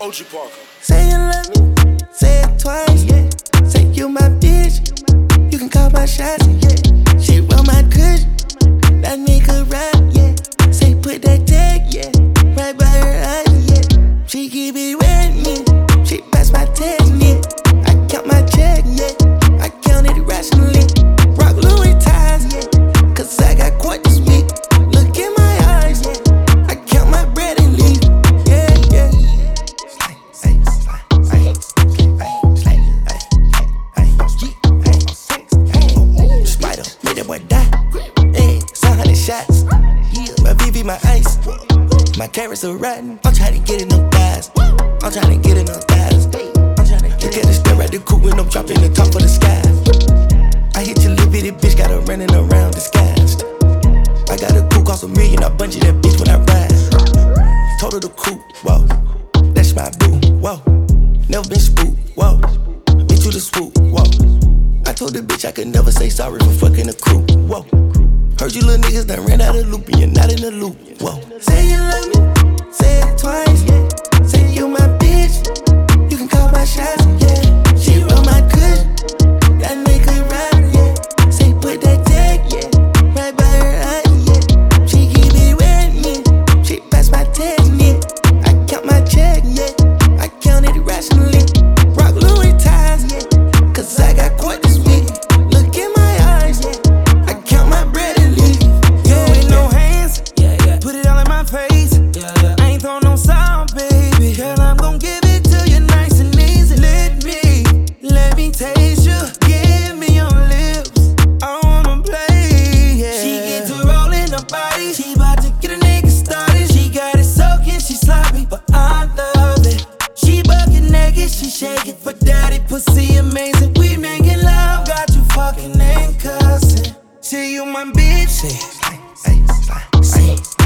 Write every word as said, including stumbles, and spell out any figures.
O G Parker. Say you love me, say it twice, yeah. Say you my bitch, you can call my shots, yeah. She roll my kush, that make her rap, yeah. Say put that tag, yeah, right by her eyes, yeah. She keep it with me, she pass my test, yeah. I count my check, yeah, I count it rationally. Rock Louis ties, yeah, cause I got quite this week. Look in my eyes, yeah, I count my bread and leave, yeah, yeah. Spider, made that boy die. Hey, seven hundred shots. My V V, my ice. My carrots are rotten. I'm trying to get in them thighs. I'm trying to get in them thighs. Look at the stare at the coupe when I'm dropping the top of the sky. I hit your little bitty bitch, got her running around disguised. I got a coupe, cost a million, I bungee that bitch when I ride. Told her the coupe, whoa, that's my boo, whoa. Never been spooked, whoa. Bitch, you the swoop, whoa. I told the bitch I could never say sorry for fucking a crew, whoa. Heard you little niggas done ran out of loop and you're not in the loop, whoa. Say you love me, say it twice, yeah. Say you my bitch, you can call my shots, yeah. She roll my kush, that make her rap, yeah. Say put that tag, yeah, right by her eye, yeah. She keep it with me, she pass my test, yeah. I count my check, yeah, I count it rationally. Rock Louis ties, yeah, cause I got quite this week. Look in my eyes, yeah, I count my bread and leave. You ain't no hands, yeah, yeah. Put it all in my face, yeah, yeah. I ain't throw no sound, baby. Girl, I'm gon' give it to you nice and easy. Let me, let me taste you. Give me your lips, I wanna play, yeah. She get to rollin' her body, she bout to get a nigga started. She got it soaking, she sloppy, but I love it. She bucket naked, she shake it for daddy. Pussy amazing, we making love, got you fucking and cussing. Say you my bitch, say, say, say, say.